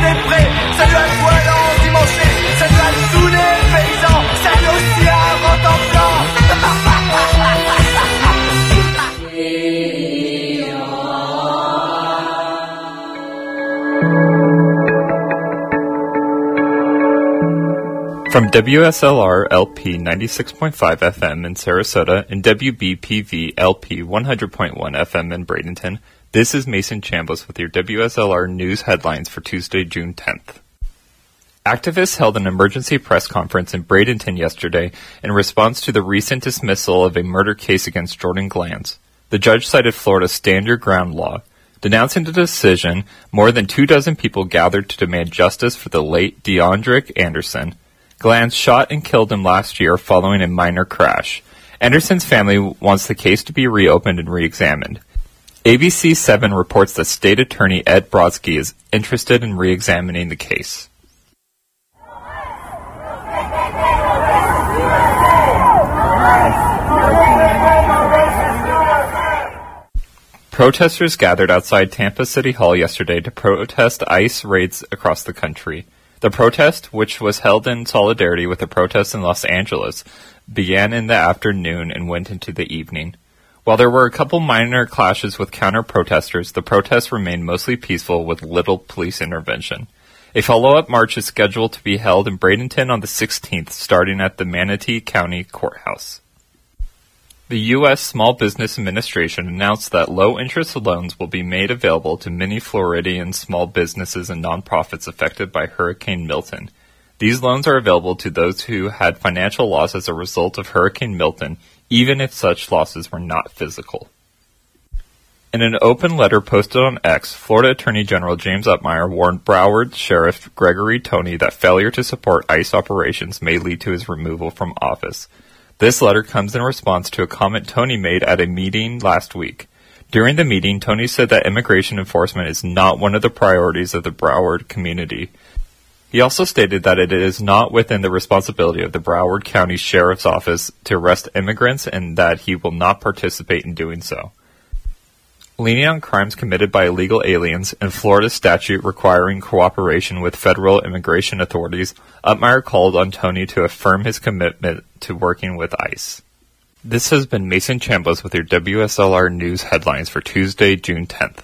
les prés, salut à toi l'endimanché, salut à tous les paysans, salut aussi à Rotterdam. From WSLR LP 96.5 FM in Sarasota and WBPV LP 100.1 FM in Bradenton, this is Mason Chambliss with your WSLR News headlines for Tuesday, June 10th. Activists held an emergency press conference in Bradenton yesterday in response to the recent dismissal of a murder case against Jordan Glanz. The judge cited Florida's Stand Your Ground law. Denouncing the decision, more than 24 people gathered to demand justice for the late DeAndrick Anderson. Glanz shot and killed him last year following a minor crash. Anderson's family wants the case to be reopened and re-examined. ABC 7 reports that State Attorney Ed Brodsky is interested in re-examining the case. Protesters gathered outside Tampa City Hall yesterday to protest ICE raids across the country. The protest, which was held in solidarity with the protests in Los Angeles, began in the afternoon and went into the evening. While there were a couple minor clashes with counter-protesters, the protests remained mostly peaceful with little police intervention. A follow-up march is scheduled to be held in Bradenton on the 16th, starting at the Manatee County Courthouse. The U.S. Small Business Administration announced that low-interest loans will be made available to many Floridian small businesses and nonprofits affected by Hurricane Milton. These loans are available to those who had financial loss as a result of Hurricane Milton, even if such losses were not physical. In an open letter posted on X, Florida Attorney General James Upmeyer warned Broward Sheriff Gregory Toney that failure to support ICE operations may lead to his removal from office. This letter comes in response to a comment Toney made at a meeting last week. During the meeting, Toney said that immigration enforcement is not one of the priorities of the Broward community. He also stated that it is not within the responsibility of the Broward County Sheriff's Office to arrest immigrants and that he will not participate in doing so. Leaning on crimes committed by illegal aliens and Florida's statute requiring cooperation with federal immigration authorities, Upmeyer called on Toney to affirm his commitment to working with ICE. This has been Mason Chambliss with your WSLR News headlines for Tuesday, June 10th.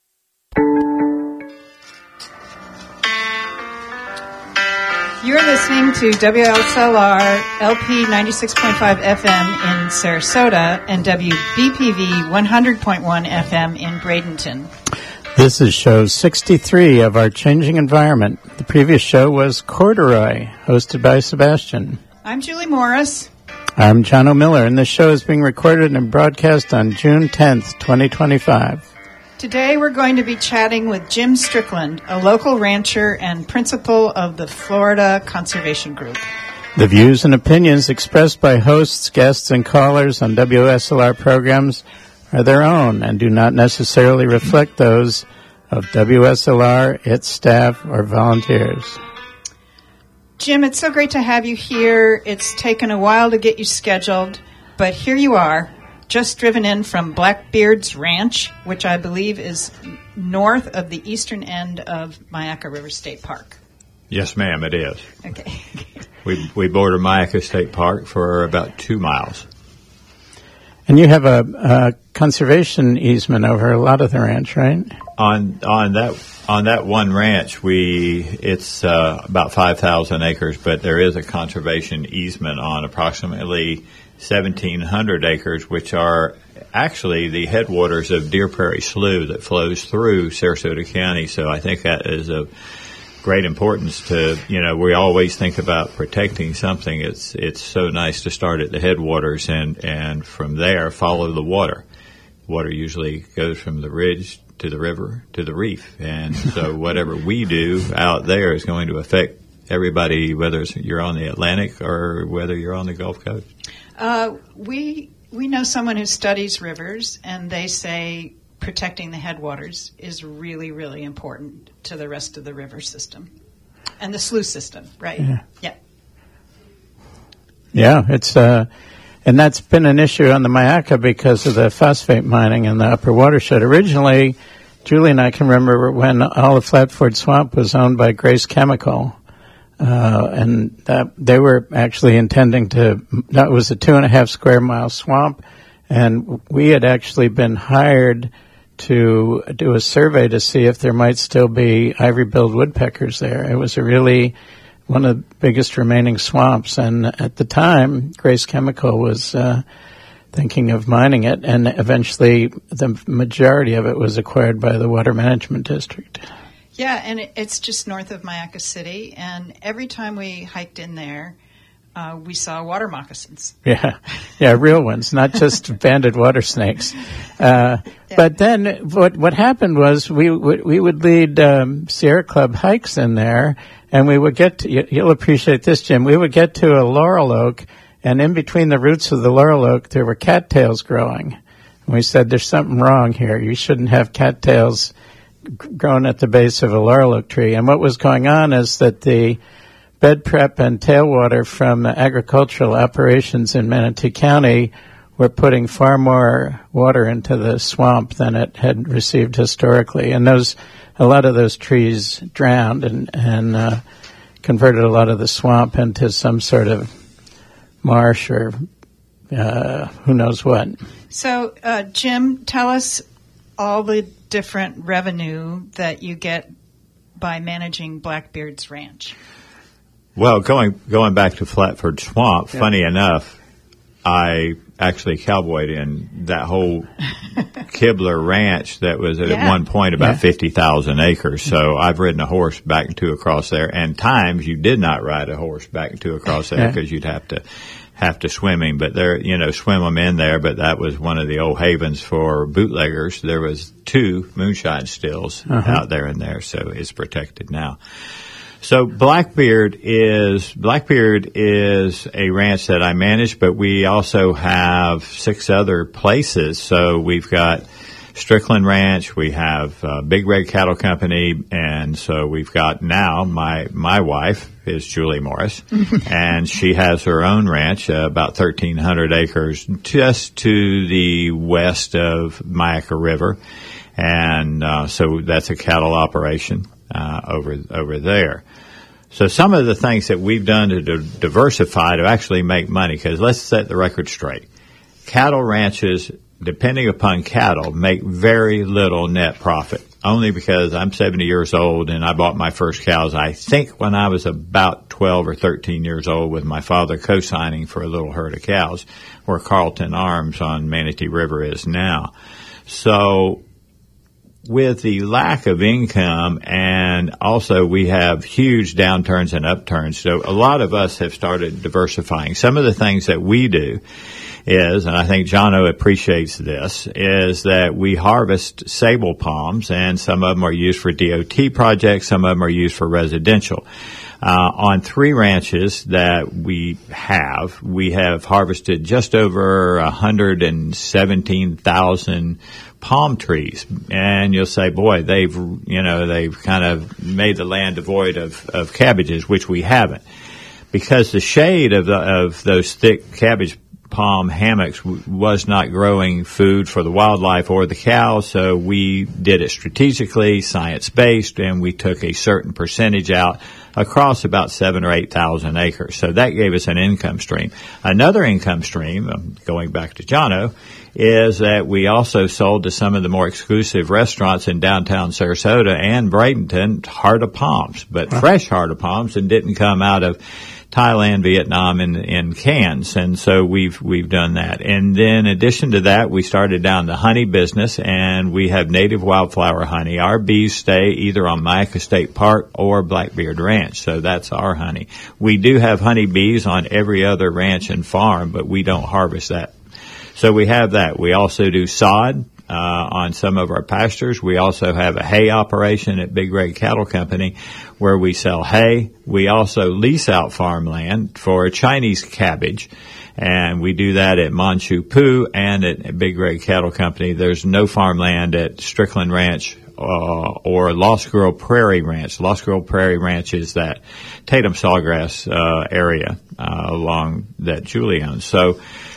You're listening to WSLR LP 96.5 FM in Sarasota and WBPV 100.1 FM in Bradenton. This is show 63 of our Changing Environment. The previous show was Corduroy, hosted by Sebastian. I'm Julie Morris. I'm John O'Miller, and this show is being recorded and broadcast on June 10th, 2025. Today we're going to be chatting with Jim Strickland, a local rancher and principal of the Florida Conservation Group. The views and opinions expressed by hosts, guests, and callers on WSLR programs are their own and do not necessarily reflect those of WSLR, its staff, or volunteers. Jim, it's so great to have you here. It's taken a while to get you scheduled, but here you are. Just driven in from Blackbeard's Ranch, which I believe is north of the eastern end of Myakka River State Park. Yes, ma'am, it is. Okay. We border Myakka State Park for about 2 miles. And you have a conservation easement over a lot of the ranch, right? On that one ranch, it's about 5,000 acres, but there is a conservation easement on approximately 1,700 acres, which are actually the headwaters of Deer Prairie Slough that flows through Sarasota County. So I think that is of great importance to, we always think about protecting something. It's so nice to start at the headwaters and from there follow the water. Water usually goes from the ridge to the river to the reef. And so whatever we do out there is going to affect everybody, whether you're on the Atlantic or whether you're on the Gulf Coast. We know someone who studies rivers, and they say protecting the headwaters is really, really important to the rest of the river system and the slough system, right? Yeah, it's and that's been an issue on the Myakka because of the phosphate mining in the upper watershed. Originally, Julie and I can remember when all of Flatford Swamp was owned by Grace Chemical. And they were actually intending that was a 2.5 square mile swamp. And we had actually been hired to do a survey to see if there might still be ivory-billed woodpeckers there. It was one of the biggest remaining swamps. And at the time, Grace Chemical was thinking of mining it. And eventually, the majority of it was acquired by the Water Management District. Yeah, and it's just north of Mayaca City, and every time we hiked in there, we saw water moccasins. Yeah, real ones, not just banded water snakes. But then what happened was we would lead Sierra Club hikes in there, and we would get to, you'll appreciate this, Jim, we would get to a laurel oak, and in between the roots of the laurel oak, there were cattails growing. And we said, there's something wrong here. You shouldn't have cattails grown at the base of a laurel oak tree. And what was going on is that the bed prep and tailwater from agricultural operations in Manatee County were putting far more water into the swamp than it had received historically. And a lot of those trees drowned and converted a lot of the swamp into some sort of marsh or who knows what. So, Jim, tell us all the different revenue that you get by managing Blackbeard's Ranch. Well, going back to Flatford Swamp, funny enough, I actually cowboyed in that whole Kibler Ranch that was at one point about 50,000 acres. So I've ridden a horse back and two across there, and times you did not ride a horse back and two across there because you'd have to swim him, but swim them in there. But that was one of the old havens for bootleggers. There was 2 moonshine stills out there in there, so it's protected now. So Blackbeard is a ranch that I manage, but we also have 6 other places. So we've got Strickland Ranch, we have Big Red Cattle Company, and so we've got now my wife is Julie Morris, and she has her own ranch, about 1,300 acres, just to the west of Mayaca River, and so that's a cattle operation over there. So some of the things that we've done to diversify to actually make money, because let's set the record straight. Cattle ranches, depending upon cattle, make very little net profit, only because I'm 70 years old and I bought my first cows, I think, when I was about 12 or 13 years old, with my father co-signing for a little herd of cows where Carlton Arms on Manatee River is now. So with the lack of income, and also we have huge downturns and upturns, so a lot of us have started diversifying. Some of the things that we do is, and I think Jono appreciates this, is that we harvest sable palms, and some of them are used for DOT projects, some of them are used for residential. On 3 ranches that we have harvested just over 117,000 palm trees. And you'll say, boy, they've kind of made the land devoid of cabbages, which we haven't. Because the shade of those thick cabbage palm hammocks was not growing food for the wildlife or the cows, so we did it strategically, science-based, and we took a certain percentage out across about 7,000 or 8,000 acres. So that gave us an income stream. Another income stream, going back to Jono, is that we also sold to some of the more exclusive restaurants in downtown Sarasota and Bradenton heart of palms, but fresh heart of palms, and didn't come out of Thailand, Vietnam, in cans, and so we've done that. And then in addition to that, we started down the honey business, and we have native wildflower honey. Our bees stay either on Mayaca State Park or Blackbeard Ranch, so that's our honey. We do have honey bees on every other ranch and farm, but we don't harvest that. So we have that. We also do sod on some of our pastures. We also have a hay operation at Big Red Cattle Company where we sell hay. We also lease out farmland for Chinese cabbage, and we do that at Manchupu and at Big Red Cattle Company. There's no farmland at Strickland Ranch or Lost Girl Prairie Ranch. Lost Girl Prairie Ranch is that Tatum Sawgrass area along that Julie owns. So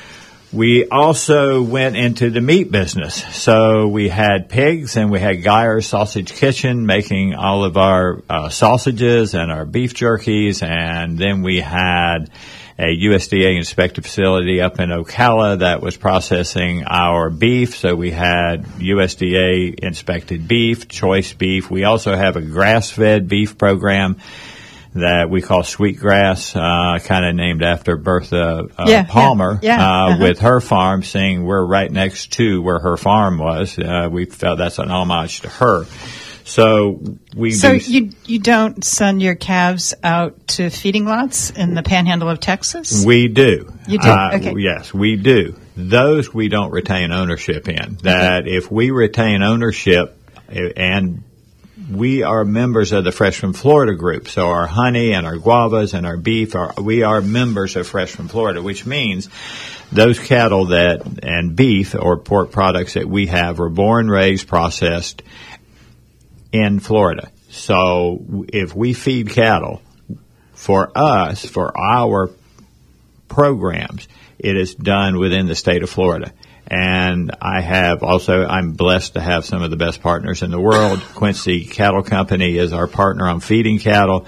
We also went into the meat business. So we had pigs and we had Geyer's Sausage Kitchen making all of our sausages and our beef jerkies. And then we had a USDA inspected facility up in Ocala that was processing our beef. So we had USDA inspected beef, choice beef. We also have a grass-fed beef program that we call Sweetgrass, kind of named after Bertha Palmer, with her farm, seeing we're right next to where her farm was. We felt that's an homage to her. So you don't send your calves out to feeding lots in the Panhandle of Texas? We do. You do? Okay. Yes, we do. Those we don't retain ownership in. That if we retain ownership, and we are members of the Fresh from Florida group, so our honey and our guavas and our beef, we are members of Fresh from Florida, which means those cattle and beef or pork products that we have are born, raised, processed in Florida. So if we feed cattle, for us, for our programs, it is done within the state of Florida. And I'm blessed to have some of the best partners in the world. Quincy Cattle Company is our partner on feeding cattle.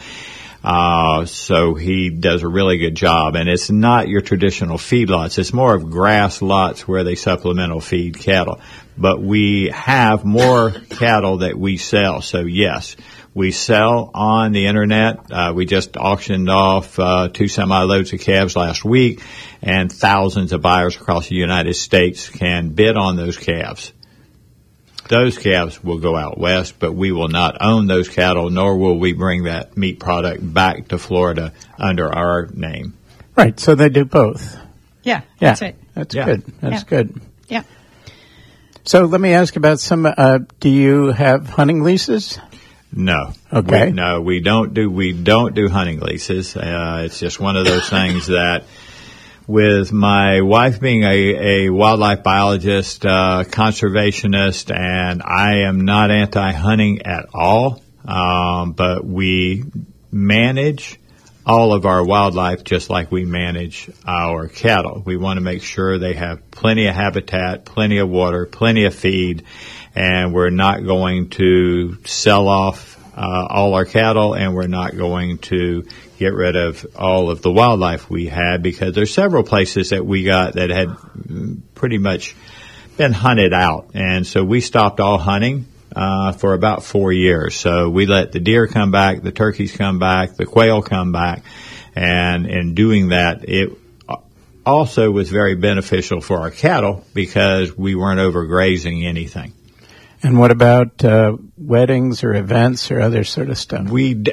So he does a really good job. And it's not your traditional feedlots. It's more of grass lots where they supplemental feed cattle. But we have more cattle that we sell. So yes, we sell on the internet. We just auctioned off 2 semi-loads of calves last week, and thousands of buyers across the United States can bid on those calves. Those calves will go out west, but we will not own those cattle, nor will we bring that meat product back to Florida under our name. Right, so they do both. Yeah, that's right. That's good. That's good. Yeah. So let me ask about do you have hunting leases? No. Okay. We don't do hunting leases. It's just one of those things that, with my wife being a wildlife biologist, conservationist, and I am not anti-hunting at all, but we manage all of our wildlife just like we manage our cattle. We want to make sure they have plenty of habitat, plenty of water, plenty of feed, and we're not going to sell off all our cattle, and we're not going to get rid of all of the wildlife we had, because there's several places that we got that had pretty much been hunted out. And so we stopped all hunting for about 4 years. So we let the deer come back, the turkeys come back, the quail come back, and in doing that, it also was very beneficial for our cattle because we weren't overgrazing anything. And what about weddings or events or other sort of stuff? We don't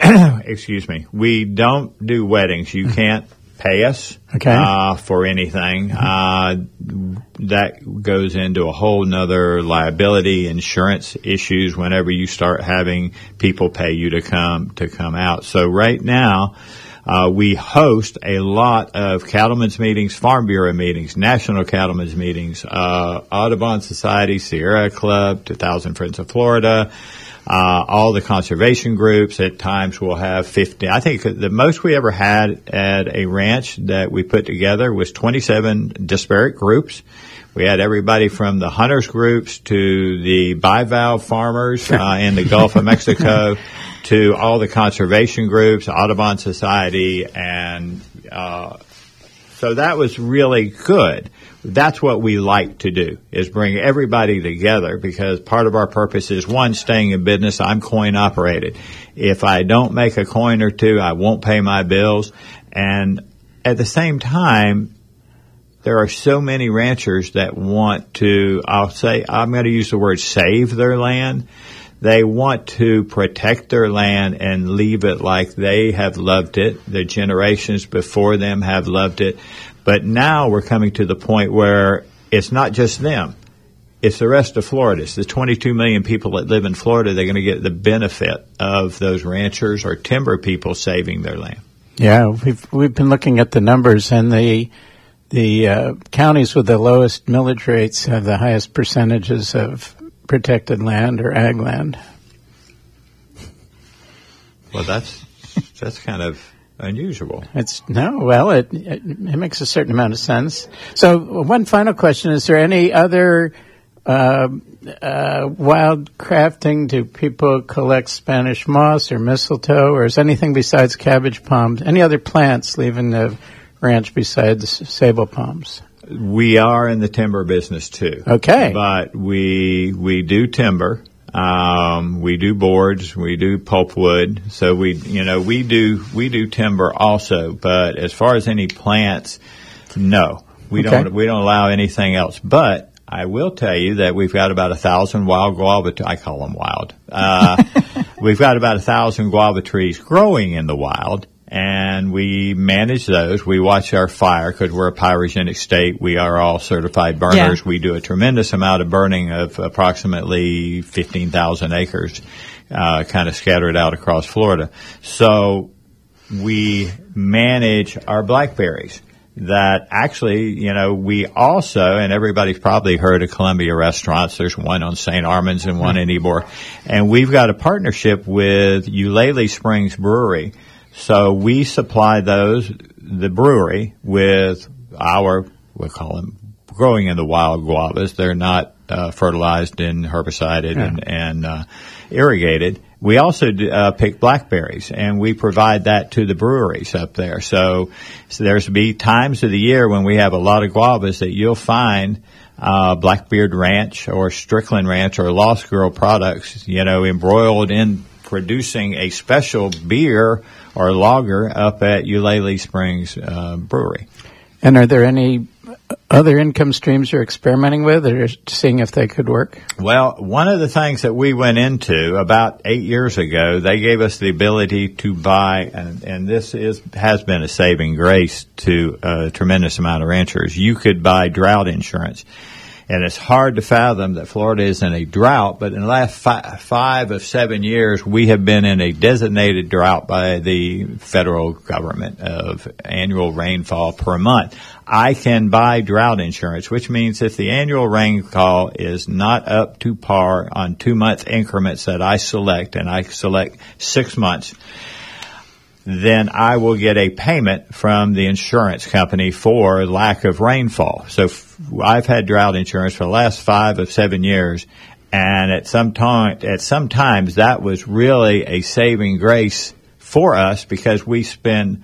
do weddings. You can't pay us for anything. That goes into a whole nother liability insurance issues whenever you start having people pay you to come out. So right now, we host a lot of cattlemen's meetings, Farm Bureau meetings, National Cattlemen's meetings, Audubon Society, Sierra Club, 2000 Friends of Florida, all the conservation groups. At times we'll have 50. I think the most we ever had at a ranch that we put together was 27 disparate groups. We had everybody from the hunters groups to the bivalve farmers in the Gulf of Mexico to all the conservation groups, Audubon Society, and so that was really good. That's what we like to do, is bring everybody together, because part of our purpose is, one, staying in business. I'm coin operated. If I don't make a coin or two, I won't pay my bills. And at the same time, there are so many ranchers that want to, I'm going to use the word save their land. They want to protect their land and leave it like they have loved it. The generations before them have loved it. But now we're coming to the point where it's not just them. It's the rest of Florida. It's the 22 million people that live in Florida. They're going to get the benefit of those ranchers or timber people saving their land. Yeah, we've been looking at the numbers, and the counties with the lowest millage rates have the highest percentages of protected land or ag land. Well, that's kind of unusual. It makes a certain amount of sense. So one final question, is there any other wild crafting? Do people collect Spanish moss or mistletoe, or is anything besides cabbage palms? Any other plants leaving the ranch besides sable palms? We are in the timber business too. Okay. But we do timber. We do boards, we do pulpwood. So we do timber also, but as far as any plants, no. We don't allow anything else. But I will tell you that we've got about 1,000 wild guava, I call them wild. We've got about 1,000 guava trees growing in the wild, and we manage those. We watch our fire because we're a pyrogenic state. We are all certified burners. Yeah. We do a tremendous amount of burning of approximately 15,000 acres, kind of scattered out across Florida. So we manage our blackberries. That actually, we also, and everybody's probably heard of Columbia Restaurants. There's one on St. Armands and one in Ybor. And we've got a partnership with Eulalie Springs Brewery. So we supply the brewery with we'll call them growing in the wild guavas. They're not fertilized and herbicided and irrigated. We also pick blackberries, and we provide that to the breweries up there. So there's be times of the year when we have a lot of guavas that you'll find Blackbeard Ranch or Strickland Ranch or Lost Girl products, embroiled in producing a special beer or lager up at Eulalie Springs Brewery. And are there any other income streams you're experimenting with or seeing if they could work? Well, one of the things that we went into about 8 years ago, they gave us the ability to buy, and this has been a saving grace to a tremendous amount of ranchers. You could buy drought insurance. And it's hard to fathom that Florida is in a drought, but in the last 5 of 7 years, we have been in a designated drought by the federal government of annual rainfall per month. I can buy drought insurance, which means if the annual rainfall is not up to par on 2-month increments that I select, and I select 6 months, then I will get a payment from the insurance company for lack of rainfall. So I've had drought insurance for the last 5 of 7 years, and at some times that was really a saving grace for us because we spend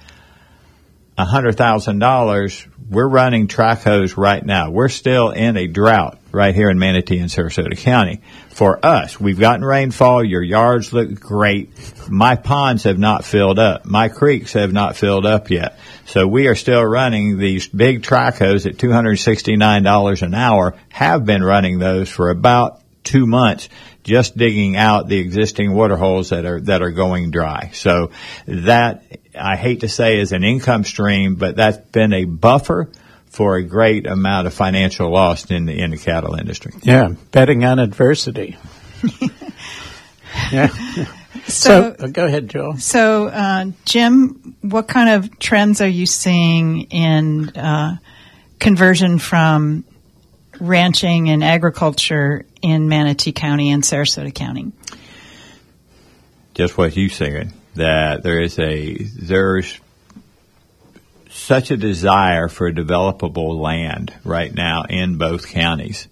$100,000. We're running track hose right now. We're still in a drought right here in Manatee and Sarasota County. For us, we've gotten rainfall. Your yards look great. My ponds have not filled up. My creeks have not filled up yet. So we are still running these big track hose at $269 an hour, have been running those for about 2 months, just digging out the existing water holes that are going dry. So that, I hate to say, is an income stream, but that's been a buffer for a great amount of financial loss in the cattle industry. Yeah, betting on adversity. Yeah. So go ahead, Joel. So, Jim, what kind of trends are you seeing in conversion from ranching and agriculture in Manatee County and Sarasota County? Just what you said, that there's such a desire for developable land right now in both counties.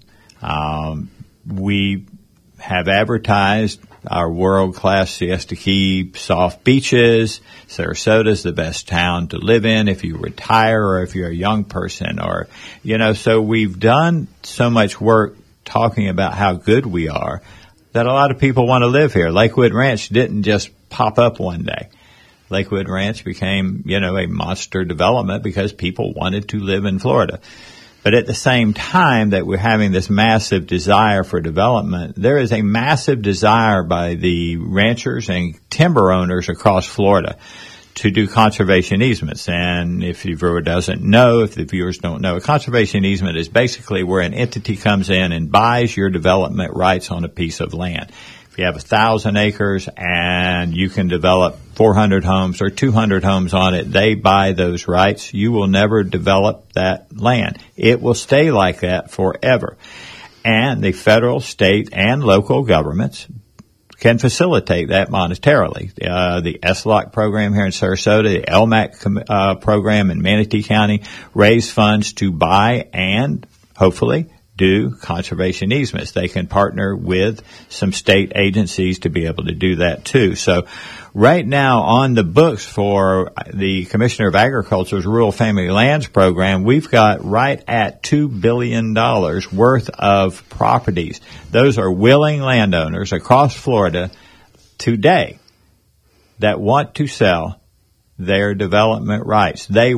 We have advertised our world-class Siesta Key soft beaches. Sarasota's the best town to live in if you retire or if you're a young person, or, so we've done so much work talking about how good we are that a lot of people want to live here. Lakewood Ranch didn't just pop up one day. Lakewood Ranch became, a monster development because people wanted to live in Florida. But at the same time that we're having this massive desire for development, there is a massive desire by the ranchers and timber owners across Florida to do conservation easements. And if the viewer doesn't know, if the viewers don't know, a conservation easement is basically where an entity comes in and buys your development rights on a piece of land. If you have 1,000 acres and you can develop 400 homes or 200 homes on it, they buy those rights. You will never develop that land. It will stay like that forever. And the federal, state, and local governments, can facilitate that monetarily. The SLOC program here in Sarasota, the LMAC program in Manatee County raise funds to buy and hopefully do conservation easements. They can partner with some state agencies to be able to do that too. So right now on the books for the Commissioner of Agriculture's Rural Family Lands program, we've got right at $2 billion worth of properties. Those are willing landowners across Florida today that want to sell their development rights. They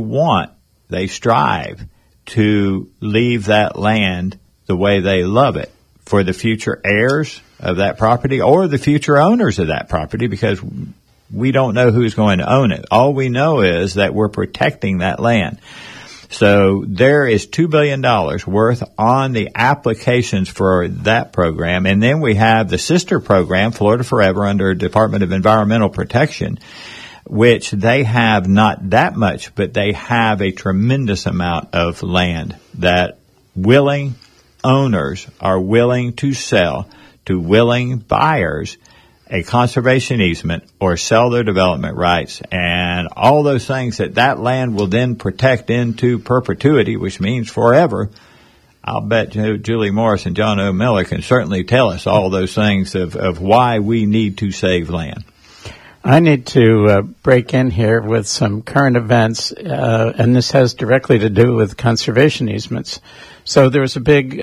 strive to leave that land the way they love it for the future heirs of that property or the future owners of that property, because we don't know who's going to own it. All we know is that we're protecting that land. So there is $2 billion worth on the applications for that program. And then we have the sister program, Florida Forever, under Department of Environmental Protection, which they have not that much, but they have a tremendous amount of land that willing owners are willing to sell to willing buyers a conservation easement or sell their development rights, and all those things that land will then protect into perpetuity, which means forever. I'll bet Julie Morris and John O. Miller can certainly tell us all those things of why we need to save land. I need to break in here with some current events, and this has directly to do with conservation easements. So there was a big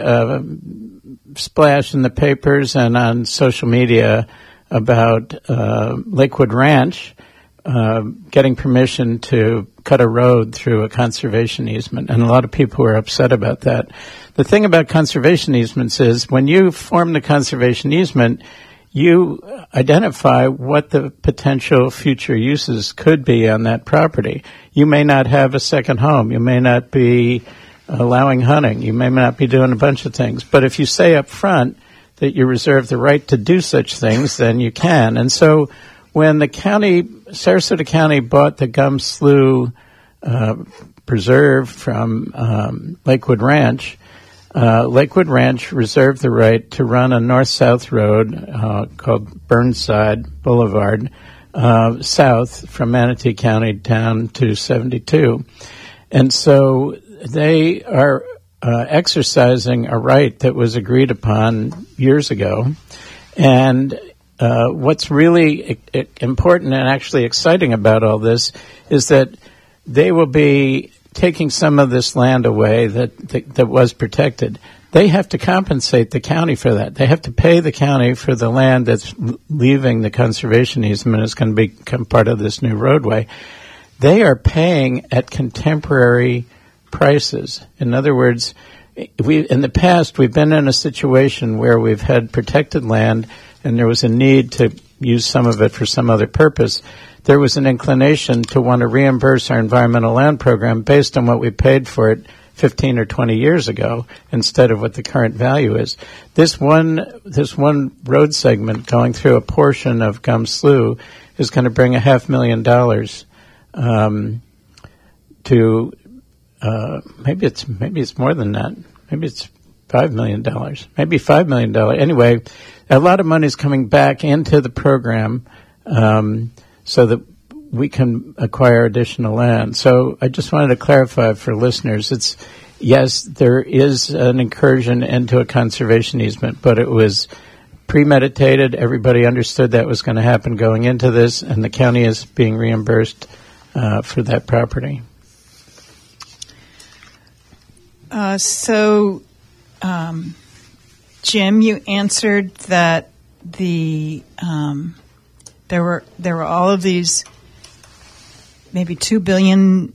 splash in the papers and on social media about Lakewood Ranch getting permission to cut a road through a conservation easement, and a lot of people were upset about that. The thing about conservation easements is when you form the conservation easement, you identify what the potential future uses could be on that property. You may not have a second home. You may not be allowing hunting. You may not be doing a bunch of things. But if you say up front that you reserve the right to do such things, then you can. And so when the county, Sarasota County, bought the Gum Slough Preserve from Lakewood Ranch, Lakewood Ranch reserved the right to run a north-south road called Burnside Boulevard south from Manatee County down to 72. And so they are exercising a right that was agreed upon years ago. And what's really important and actually exciting about all this is that they will be taking some of this land away that was protected. They have to compensate the county for that. They have to pay the county for the land that's leaving the conservation easement. Is going to become part of this new roadway. They are paying at contemporary prices. In other words, in the past, we've been in a situation where we've had protected land and there was a need to use some of it for some other purpose. There was an inclination to want to reimburse our environmental land program based on what we paid for it 15 or 20 years ago instead of what the current value is. This one road segment going through a portion of Gum Slough is going to bring $500,000 to maybe it's more than that. Maybe it's $5 million. Maybe $5 million. Anyway, a lot of money is coming back into the program so that we can acquire additional land. So I just wanted to clarify for listeners, yes, there is an incursion into a conservation easement, but it was premeditated. Everybody understood that was going to happen going into this, and the county is being reimbursed for that property. Jim, you answered that there were all of these maybe $2 billion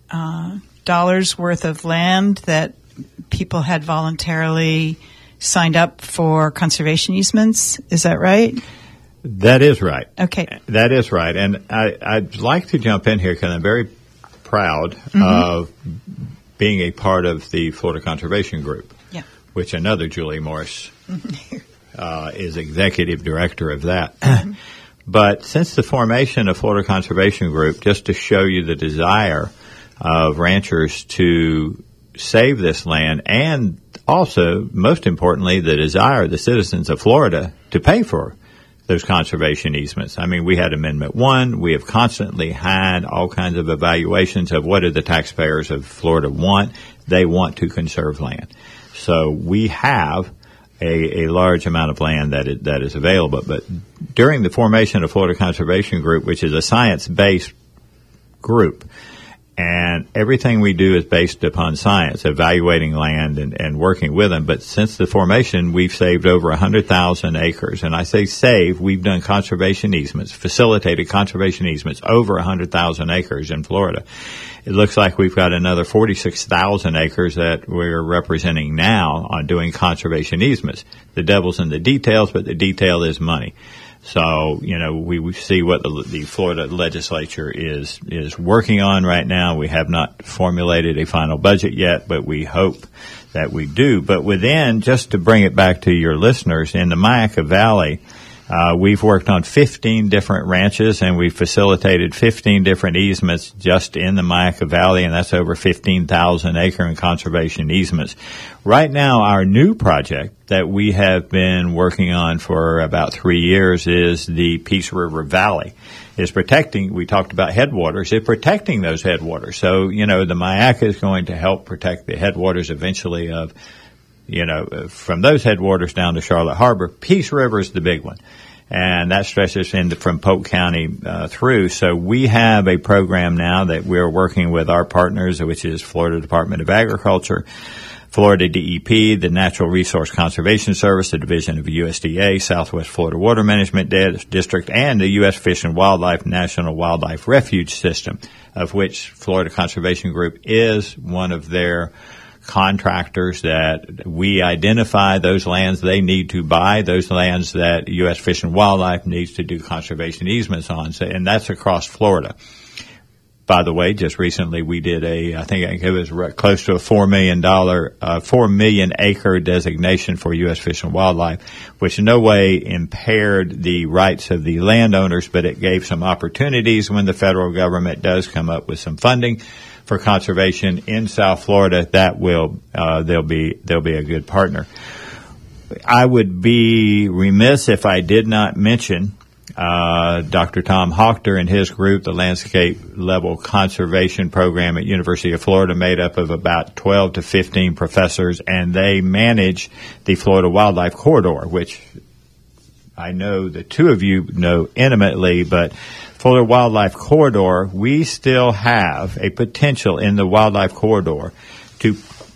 worth of land that people had voluntarily signed up for conservation easements. Is that right? That is right. Okay. That is right. And I'd like to jump in here because I'm very proud of being a part of the Florida Conservation Group, which another Julie Morris is executive director of that. But since the formation of Florida Conservation Group, just to show you the desire of ranchers to save this land, and also, most importantly, the desire of the citizens of Florida to pay for those conservation easements. I mean, we had Amendment 1. We have constantly had all kinds of evaluations of what do the taxpayers of Florida want. They want to conserve land. So we have a large amount of land that is available. But during the formation of Florida Conservation Group, which is a science-based group, and everything we do is based upon science, evaluating land and working with them. But since the formation, we've saved over 100,000 acres. And I say save, we've done conservation easements, facilitated conservation easements, over 100,000 acres in Florida. It looks like we've got another 46,000 acres that we're representing now on doing conservation easements. The devil's in the details, but the detail is money. So, we see what the Florida legislature is working on right now. We have not formulated a final budget yet, but we hope that we do. But within, just to bring it back to your listeners, in the Myakka Valley, we've worked on 15 different ranches, and we've facilitated 15 different easements just in the Myakka Valley, and that's over 15,000 acre in conservation easements. Right now, our new project that we have been working on for about 3 years is the Peace River Valley. Is protecting, we talked about headwaters, it's protecting those headwaters. So, the Myakka is going to help protect the headwaters eventually of from those headwaters down to Charlotte Harbor. Peace River is the big one, and that stretches from Polk County through. So we have a program now that we're working with our partners, which is Florida Department of Agriculture, Florida DEP, the Natural Resource Conservation Service, the division of USDA, Southwest Florida Water Management District, and the U.S. Fish and Wildlife National Wildlife Refuge System, of which Florida Conservation Group is one of their contractors. That we identify those lands they need to buy, those lands that U.S. Fish and Wildlife needs to do conservation easements on, and that's across Florida. By the way, just recently we did I think it was close to a $4 million acre designation for U.S. Fish and Wildlife, which in no way impaired the rights of the landowners, but it gave some opportunities when the federal government does come up with some funding for conservation in South Florida. That they'll be a good partner. I would be remiss if I did not mention Dr. Tom Hochter and his group, the Landscape Level Conservation Program at University of Florida, made up of about 12 to 15 professors, and they manage the Florida Wildlife Corridor, which I know the two of you know intimately, but Florida Wildlife Corridor, we still have a potential in the Wildlife Corridor to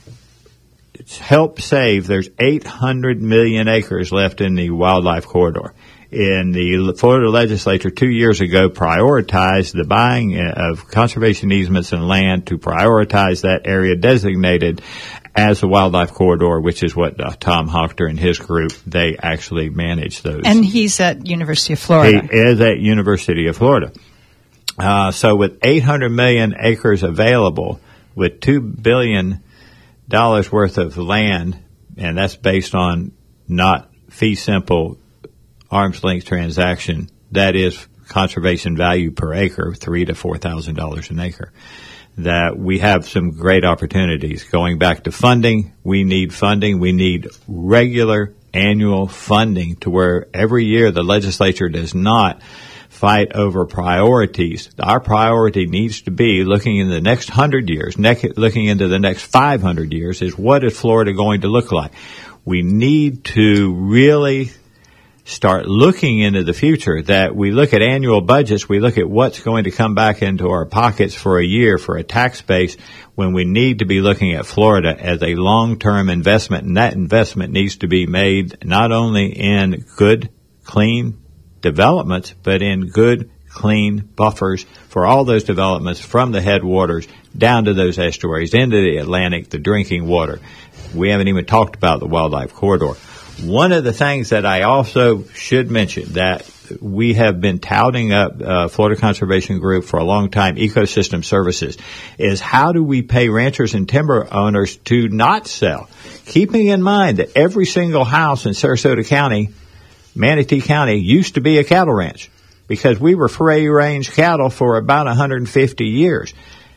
help save. There's 800 million acres left in the Wildlife Corridor. In the Florida legislature 2 years ago, prioritized the buying of conservation easements and land to prioritize that area designated as the Wildlife Corridor, which is what Tom Hochter and his group, they actually manage those. And he's at University of Florida. He is at University of Florida. So with 800 million acres available, with $2 billion worth of land, and that's based on not fee simple arm's length transaction, that is conservation value per acre, $3,000 to $4,000 an acre. That we have some great opportunities. Going back to funding, we need funding. We need regular annual funding to where every year the legislature does not fight over priorities. Our priority needs to be looking in the next 100 years, looking into the next 500 years, is what is Florida going to look like? We need to really start looking into the future, that we look at annual budgets, we look at what's going to come back into our pockets for a year for a tax base, when we need to be looking at Florida as a long-term investment, and that investment needs to be made not only in good, clean developments, but in good, clean buffers for all those developments from the headwaters down to those estuaries, into the Atlantic, the drinking water. We haven't even talked about the Wildlife Corridor. One of the things that I also should mention that we have been touting up Florida Conservation Group for a long time, Ecosystem Services, is how do we pay ranchers and timber owners to not sell? Keeping in mind that every single house in Sarasota County, Manatee County, used to be a cattle ranch, because we were free-range cattle for about 150 years.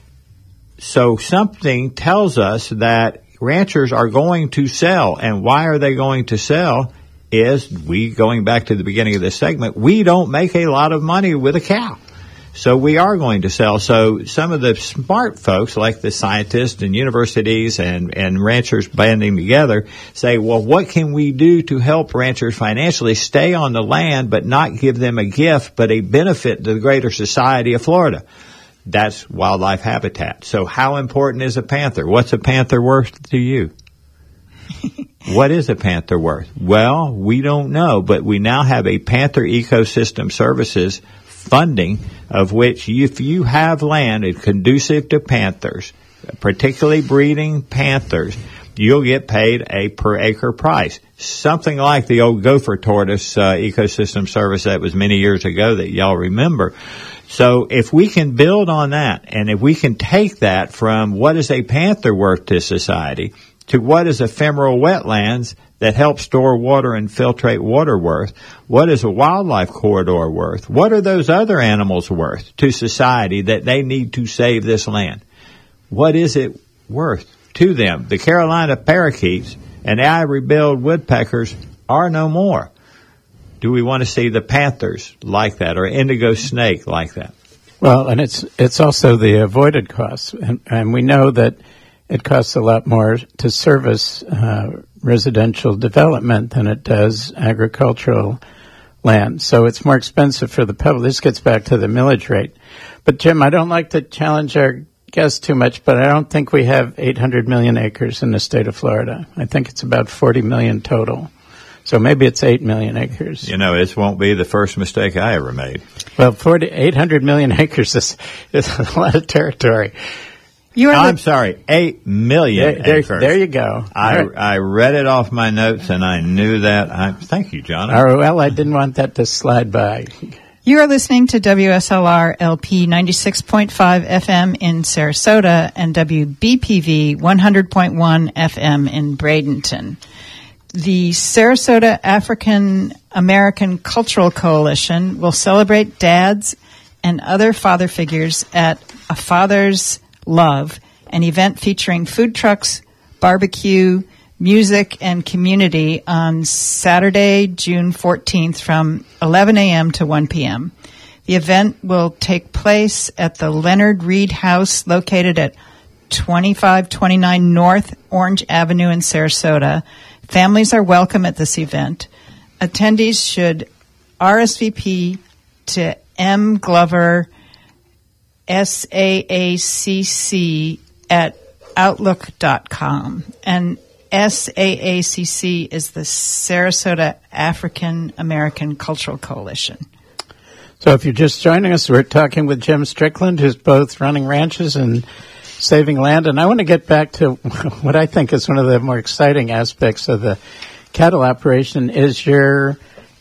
So something tells us that ranchers are going to sell. And why are they going to sell? is going back to the beginning of this segment, we don't make a lot of money with a cow. So we are going to sell. So some of the smart folks, like the scientists and universities and ranchers banding together, say, well, what can we do to help ranchers financially stay on the land but not give them a gift but a benefit to the greater society of Florida? That's wildlife habitat. So how important is a panther? What's a panther worth to you? What is a panther worth? Well, we don't know, but we now have a Panther Ecosystem Services funding, of which if you have land conducive to panthers, particularly breeding panthers, you'll get paid a per acre price. Something like the old gopher tortoise ecosystem service that was many years ago that y'all remember. So if we can build on that, and if we can take that from what is a panther worth to society to what is ephemeral wetlands that help store water and filtrate water worth, what is a wildlife corridor worth? What are those other animals worth to society that they need to save this land? What is it worth to them? The Carolina parakeets and ivory-billed woodpeckers are no more. Do we want to see the panthers like that or indigo snake like that? Well, and it's also the avoided costs, and we know that it costs a lot more to service residential development than it does agricultural land. So it's more expensive for the public. This gets back to the millage rate. But, Jim, I don't like to challenge our guests too much, but I don't think we have 800 million acres in the state of Florida. I think it's about 40 million total. So maybe it's 8 million acres. You know, this won't be the first mistake I ever made. Well, 800 million acres is a lot of territory. I'm sorry, 8 million acres. There you go. I read it off my notes, and I knew that. Thank you, John. Well, I didn't want that to slide by. You are listening to WSLR LP 96.5 FM in Sarasota and WBPV 100.1 FM in Bradenton. The Sarasota African American Cultural Coalition will celebrate dads and other father figures at A Father's Love, an event featuring food trucks, barbecue, music, and community on Saturday, June 14th from 11 a.m. to 1 p.m. The event will take place at the Leonard Reed House located at 2529 North Orange Avenue in Sarasota. Families are welcome at this event. Attendees should RSVP to M. Glover SAACC at outlook.com. And SAACC is the Sarasota African American Cultural Coalition. So if you're just joining us, we're talking with Jim Strickland, who's both running ranches and saving land. And I want to get back to what I think is one of the more exciting aspects of the cattle operation is your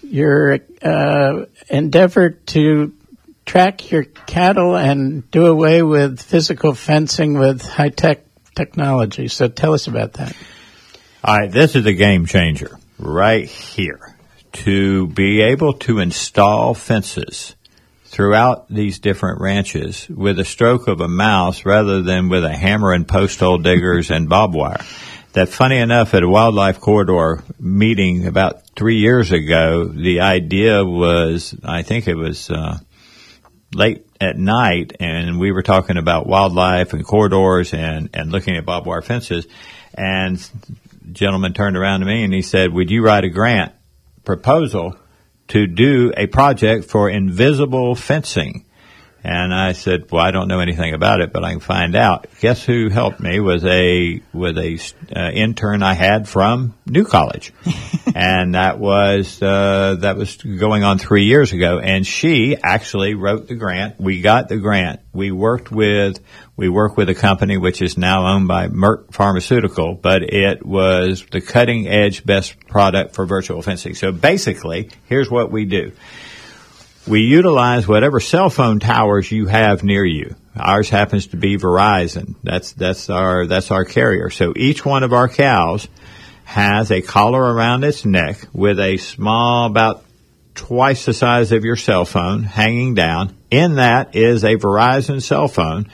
endeavor to track your cattle and do away with physical fencing with high-tech technology. So tell us about that. All right, this is a game changer right here. To be able to install fences throughout these different ranches with a stroke of a mouse rather than with a hammer and post hole diggers and barbed wire. That, funny enough, at a wildlife corridor meeting about 3 years ago, the idea was, I think it was late at night, and we were talking about wildlife and corridors and looking at barbed wire fences, and the gentleman turned around to me and he said, would you write a grant proposal to do a project for invisible fencing? And I said, well, I don't know anything about it, but I can find out. Guess who helped me was a intern I had from New College. And that was going on 3 years ago. And she actually wrote the grant. We got the grant. We work with a company which is now owned by Merck Pharmaceutical, but it was the cutting edge best product for virtual fencing. So basically, here's what we do. We utilize whatever cell phone towers you have near you. Ours happens to be Verizon. That's our carrier. So each one of our cows has a collar around its neck with a small, about twice the size of your cell phone hanging down. In that is a Verizon cell phone.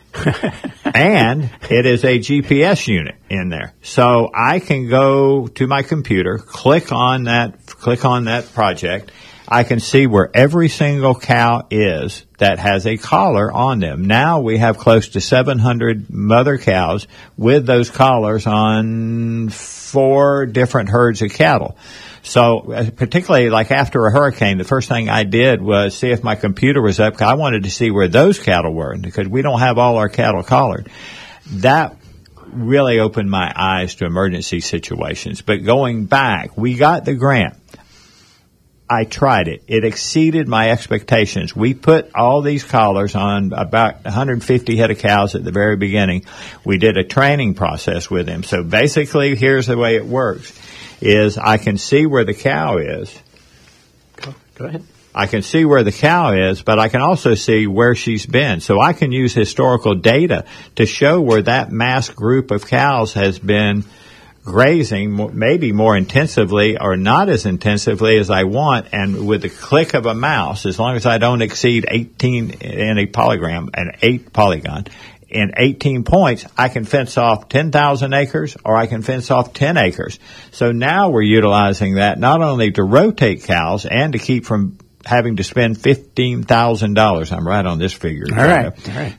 And it is a GPS unit in there. So I can go to my computer, click on that project. I can see where every single cow is that has a collar on them. Now we have close to 700 mother cows with those collars on 4 different herds of cattle. So particularly like after a hurricane, the first thing I did was see if my computer was up. I wanted to see where those cattle were because we don't have all our cattle collared. That really opened my eyes to emergency situations. But going back, we got the grant. I tried it. It exceeded my expectations. We put all these collars on about 150 head of cows at the very beginning. We did a training process with them. So basically, here's the way it works, is I can see where the cow is. Go ahead. I can see where the cow is, but I can also see where she's been. So I can use historical data to show where that mass group of cows has been grazing, maybe more intensively or not as intensively as I want, and with the click of a mouse, as long as I don't exceed 18 in a polygon, in 18 points, I can fence off 10,000 acres or I can fence off 10 acres. So now we're utilizing that not only to rotate cows and to keep from having to spend $15,000. I'm right on this figure. All right.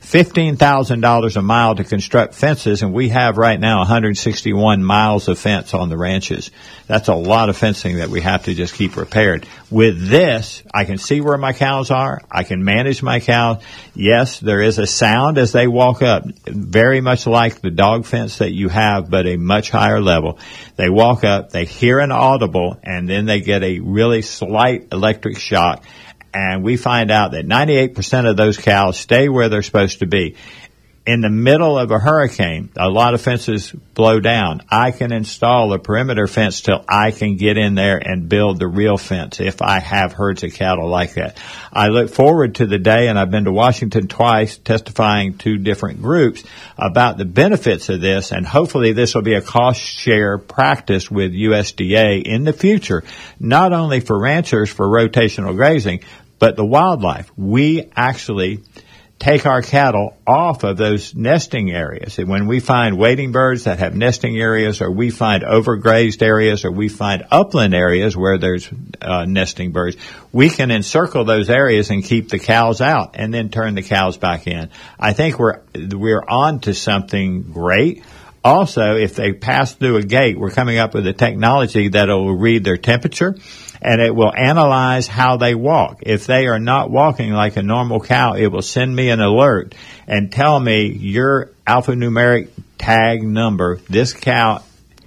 $15,000 a mile to construct fences, and we have right now 161 miles of fence on the ranches. That's a lot of fencing that we have to just keep repaired. With this, I can see where my cows are. I can manage my cows. Yes, there is a sound as they walk up, very much like the dog fence that you have, but a much higher level. They walk up, they hear an audible, and then they get a really slight electric shock. And we find out that 98% of those cows stay where they're supposed to be. In the middle of a hurricane, a lot of fences blow down. I can install a perimeter fence till I can get in there and build the real fence if I have herds of cattle like that. I look forward to the day, and I've been to Washington twice testifying to different groups about the benefits of this, and hopefully this will be a cost share practice with USDA in the future, not only for ranchers for rotational grazing, but the wildlife. We actually take our cattle off of those nesting areas. And when we find wading birds that have nesting areas, or we find overgrazed areas, or we find upland areas where there's nesting birds, we can encircle those areas and keep the cows out and then turn the cows back in. I think we're on to something great. Also, if they pass through a gate, we're coming up with a technology that will read their temperature, and it will analyze how they walk. If they are not walking like a normal cow, it will send me an alert and tell me your alphanumeric tag number, this cow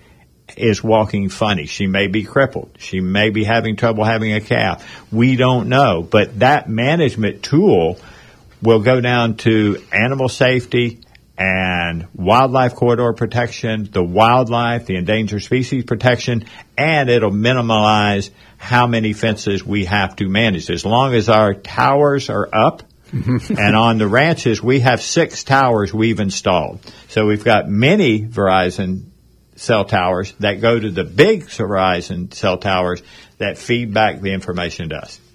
is walking funny. She may be crippled. She may be having trouble having a calf. We don't know. But that management tool will go down to animal safety and wildlife corridor protection, the wildlife, the endangered species protection, and it'll minimize how many fences we have to manage. As long as our towers are up, and on the ranches, we have 6 towers we've installed. So we've got many Verizon cell towers that go to the big Verizon cell towers that feed back the information to us.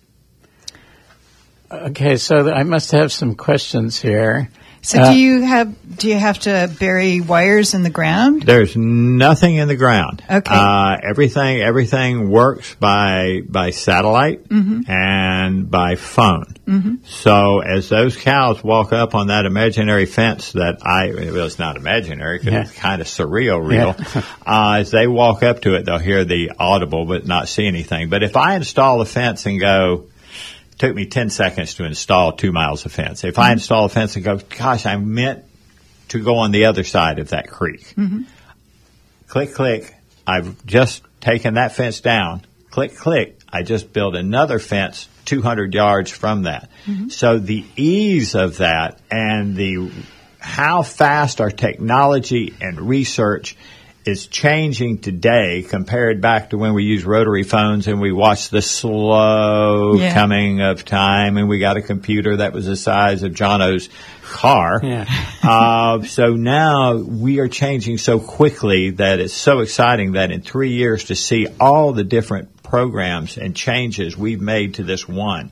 Okay, so I must have some questions here. So do you have to bury wires in the ground? There's nothing in the ground. Okay. Everything works by satellite and by phone. Mm-hmm. So as those cows walk up on that imaginary fence it's not imaginary because it's kind of surreal, real. Yeah. As they walk up to it, they'll hear the audible but not see anything. But if I install a fence and go, took me 10 seconds to install 2 miles of fence. If I install a fence and go, gosh, I meant to go on the other side of that creek. Mm-hmm. Click, click. I've just taken that fence down. Click, click. I just built another fence 200 yards from that. Mm-hmm. So the ease of that and how fast our technology and research is changing today compared back to when we used rotary phones and we watched the slow coming of time, and we got a computer that was the size of Jono's car. Yeah. So now we are changing so quickly that it's so exciting that in 3 years to see all the different programs and changes we've made to this one.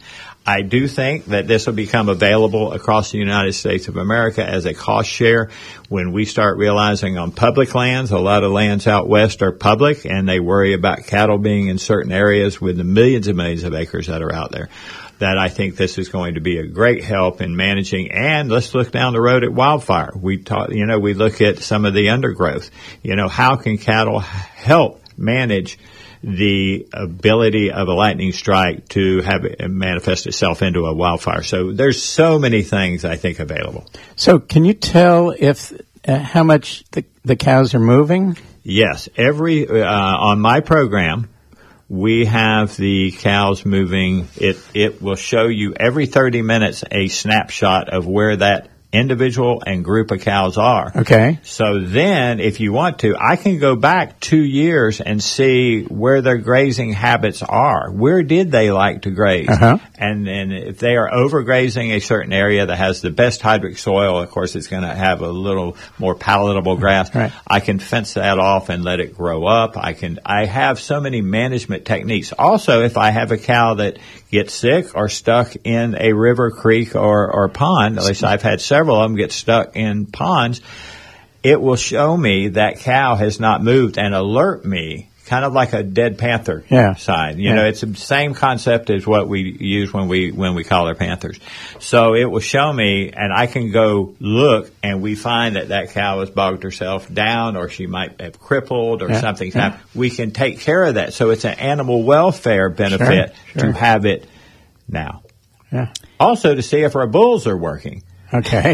I do think that this will become available across the United States of America as a cost share when we start realizing on public lands, a lot of lands out west are public, and they worry about cattle being in certain areas with the millions and millions of acres that are out there. That I think this is going to be a great help in managing. And let's look down the road at wildfire. We look at some of the undergrowth. How can cattle help manage the ability of a lightning strike to have it manifest itself into a wildfire? So there's so many things I think available. So can you tell if how much the cows are moving? Yes. On my program, we have the cows moving. It will show you every 30 minutes a snapshot of where that individual and group of cows are. Okay. So then, if you want to, I can go back 2 years and see where their grazing habits are. Where did they like to graze? Uh-huh. And if they are overgrazing a certain area that has the best hydric soil, of course, it's going to have a little more palatable grass. Right. I can fence that off and let it grow up. I have so many management techniques. Also, if I have a cow that gets sick or stuck in a river, creek, or pond, at least I've had several of them get stuck in ponds, it will show me that cow has not moved and alert me, kind of like a dead panther sign. It's the same concept as what we use when we collar panthers. So it will show me, and I can go look, and we find that cow has bogged herself down, or she might have crippled, or something's happened. We can take care of that. So it's an animal welfare benefit to have it now. Yeah. Also to see if our bulls are working. Okay.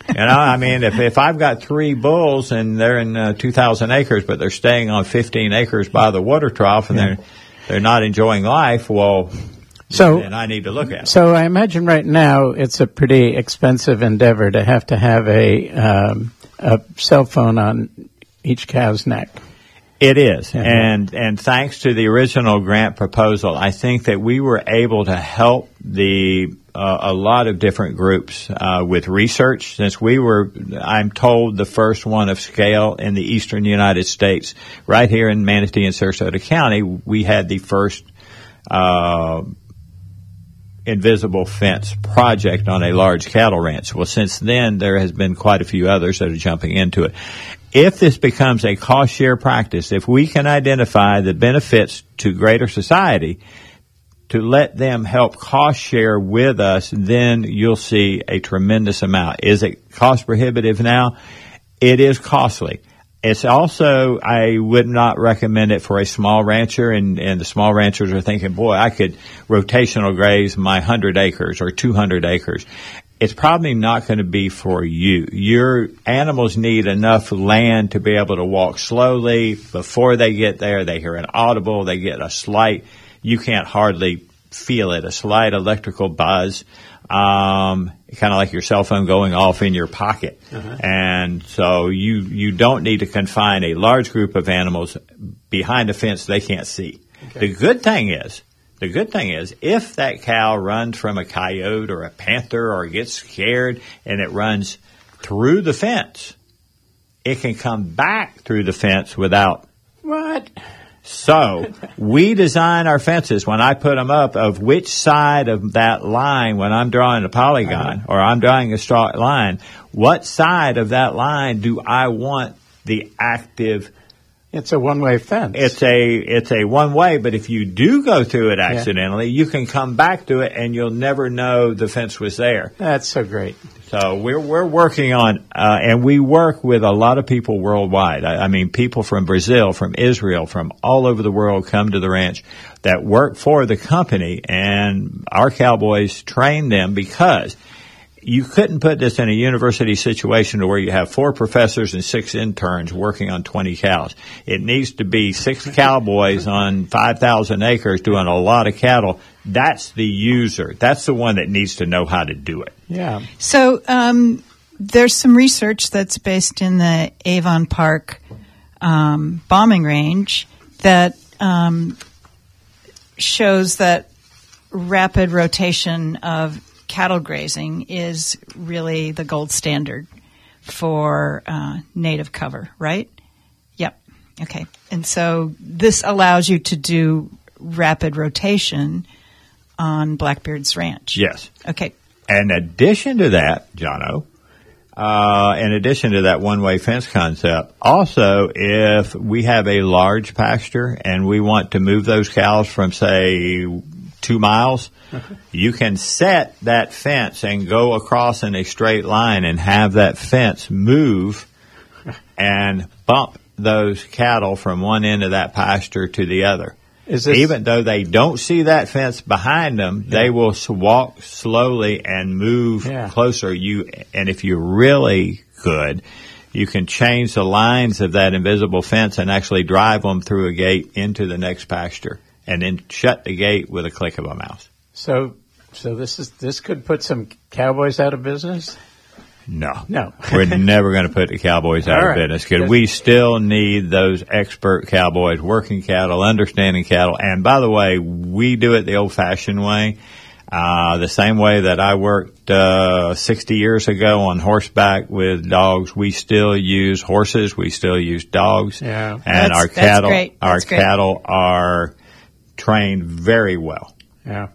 If I've got 3 bulls and they're in 2,000 acres, but they're staying on 15 acres by the water trough, and they're not enjoying life, then I need to look at it. So I imagine right now it's a pretty expensive endeavor to have a cell phone on each cow's neck. It is. And thanks to the original grant proposal, I think that we were able to help a lot of different groups with research, since we were, I'm told, the first one of scale in the eastern United States. Right here in Manatee and Sarasota County, we had the first invisible fence project on a large cattle ranch. Well, since then, there has been quite a few others that are jumping into it. If this becomes a cost-share practice, if we can identify the benefits to greater society to let them help cost-share with us, then you'll see a tremendous amount. Is it cost-prohibitive now? It is costly. It's also, I would not recommend it for a small rancher, and the small ranchers are thinking, boy, I could rotational graze my 100 acres or 200 acres. It's probably not going to be for you. Your animals need enough land to be able to walk slowly. Before they get there, they hear an audible, they get a slight, you can't hardly feel it, a slight electrical buzz, kind of like your cell phone going off in your pocket. Uh-huh. And so you don't need to confine a large group of animals behind a fence they can't see. Okay. The good thing is, if that cow runs from a coyote or a panther or gets scared and it runs through the fence, it can come back through the fence without. What? So we design our fences when I put them up of which side of that line, when I'm drawing a polygon or I'm drawing a straight line, what side of that line do I want the active? It's a one-way fence. It's a one-way, but if you do go through it accidentally, you can come back to it and you'll never know the fence was there. That's so great. So we're working on, and we work with a lot of people worldwide. I mean, people from Brazil, from Israel, from all over the world come to the ranch that work for the company, and our cowboys train them because you couldn't put this in a university situation to where you have 4 professors and 6 interns working on 20 cows. It needs to be 6 cowboys on 5,000 acres doing a lot of cattle. That's the user. That's the one that needs to know how to do it. Yeah. So there's some research that's based in the Avon Park bombing range that shows that rapid rotation of cattle grazing is really the gold standard for native cover, right? Yep. Okay. And so this allows you to do rapid rotation on Blackbeard's Ranch. Yes. Okay. In addition to that, Jono, in addition to that one-way fence concept, also if we have a large pasture and we want to move those cows from, say, 2 miles, you can set that fence and go across in a straight line and have that fence move and bump those cattle from one end of that pasture to the other. Even though they don't see that fence behind them, they will walk slowly and move closer. And if you're really good, you can change the lines of that invisible fence and actually drive them through a gate into the next pasture, and then shut the gate with a click of a mouse. So this could put some cowboys out of business? No. We're never going to put the cowboys out of business, because we still need those expert cowboys working cattle, understanding cattle. And by the way, we do it the old-fashioned way, the same way that I worked 60 years ago on horseback with dogs. We still use horses. We still use dogs. Yeah. And our That's great. cattle are trained very well. Yeah.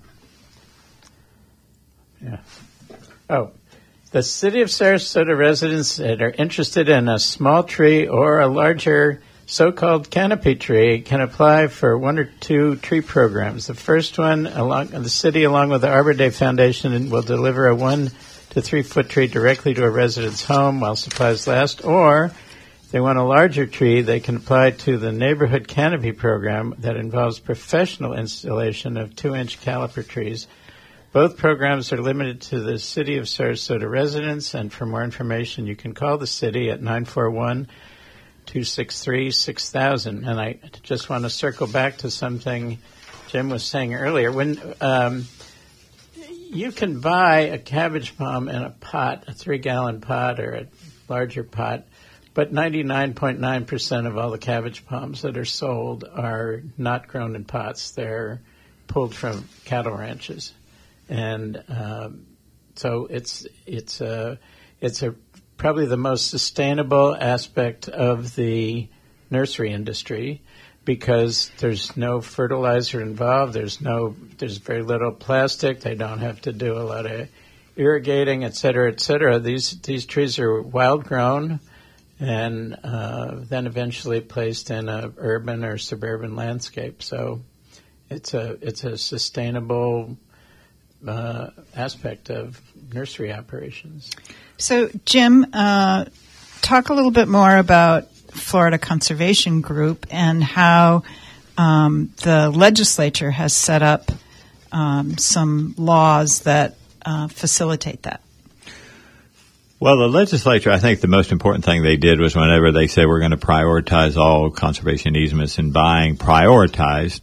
Oh. The City of Sarasota residents that are interested in a small tree or a larger so-called canopy tree can apply for 1 or 2 tree programs. The first one, the city, along with the Arbor Day Foundation, will deliver a 1 to 3 foot tree directly to a resident's home while supplies last. Or, if they want a larger tree, they can apply to the Neighborhood Canopy Program that involves professional installation of 2-inch caliper trees. Both programs are limited to the City of Sarasota residents, and for more information, you can call the city at 941-263-6000. And I just want to circle back to something Jim was saying earlier. When you can buy a cabbage palm in a pot, a 3-gallon pot or a larger pot, but 99.9% of all the cabbage palms that are sold are not grown in pots. They're pulled from cattle ranches. And so it's probably the most sustainable aspect of the nursery industry, because there's no fertilizer involved. There's very little plastic. They don't have to do a lot of irrigating, et cetera, et cetera. These trees are wild grown and then eventually placed in a urban or suburban landscape. So it's a sustainable aspect of nursery operations. So, Jim, talk a little bit more about Florida Conservation Group and how the legislature has set up some laws that facilitate that. Well, the legislature, I think the most important thing they did was whenever they say we're going to prioritize all conservation easements and buying, prioritized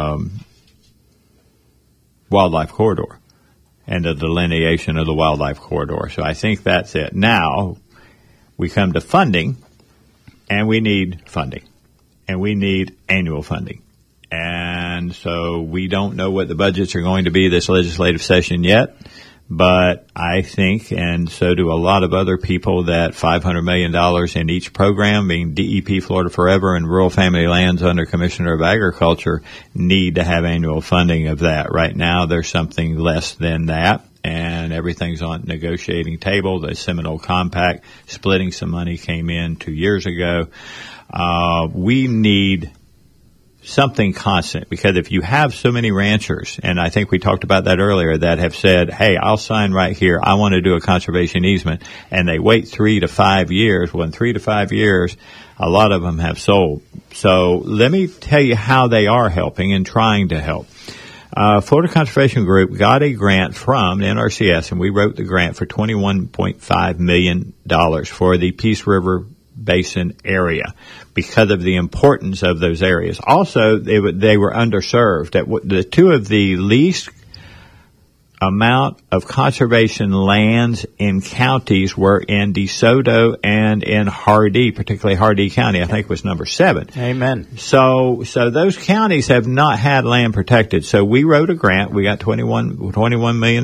wildlife corridor and the delineation of the wildlife corridor. So I think that's it. Now we come to funding, and we need funding, and we need annual funding. And so we don't know what the budgets are going to be this legislative session yet, but I think, and so do a lot of other people, that $500 million in each program, being DEP Florida Forever and Rural Family Lands under Commissioner of Agriculture, need to have annual funding of that. Right now, there's something less than that, and everything's on negotiating table. The Seminole Compact, splitting some money, came in 2 years ago. We need something constant, because if you have so many ranchers, and I think we talked about that earlier, that have said, hey, I'll sign right here, I want to do a conservation easement, and they wait 3 to 5 years. Well, in 3 to 5 years, a lot of them have sold. So let me tell you how they are helping and trying to help. Florida Conservation Group got a grant from NRCS, and we wrote the grant for $21.5 million for the Peace River Basin area because of the importance of those areas. Also, they were underserved. The two of the least amount of conservation lands in counties were in DeSoto and in Hardee, particularly Hardee County, I think was number 7. Amen. So those counties have not had land protected. So we wrote a grant. We got $21 million.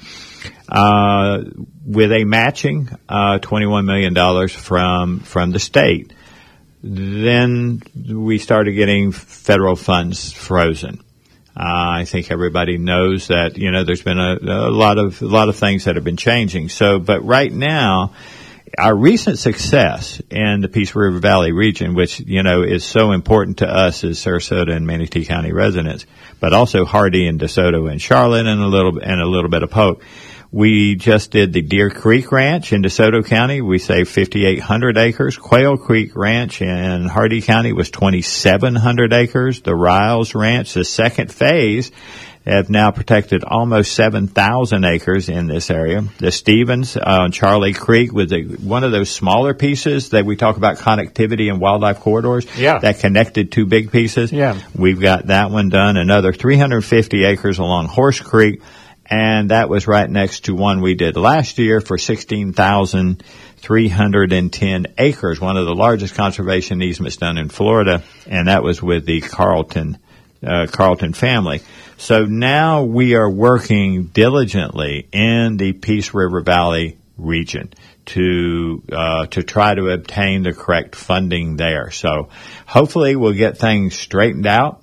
With a matching $21 million from the state. Then we started getting federal funds frozen. I think everybody knows that, there's been a lot of things that have been changing. So, but right now, our recent success in the Peace River Valley region, which, is so important to us as Sarasota and Manatee County residents, but also Hardy and DeSoto and Charlotte and a little bit of Polk. We just did the Deer Creek Ranch in DeSoto County. We saved 5,800 acres. Quail Creek Ranch in Hardy County was 2,700 acres. The Riles Ranch, the second phase, have now protected almost 7,000 acres in this area. The Stevens on Charlie Creek was one of those smaller pieces that we talk about connectivity and wildlife corridors. Yeah. That connected two big pieces. Yeah. We've got that one done. Another 350 acres along Horse Creek. And that was right next to one we did last year for 16,310 acres, one of the largest conservation easements done in Florida, and that was with the Carlton family. So now we are working diligently in the Peace River Valley region to try to obtain the correct funding there. So hopefully we'll get things straightened out,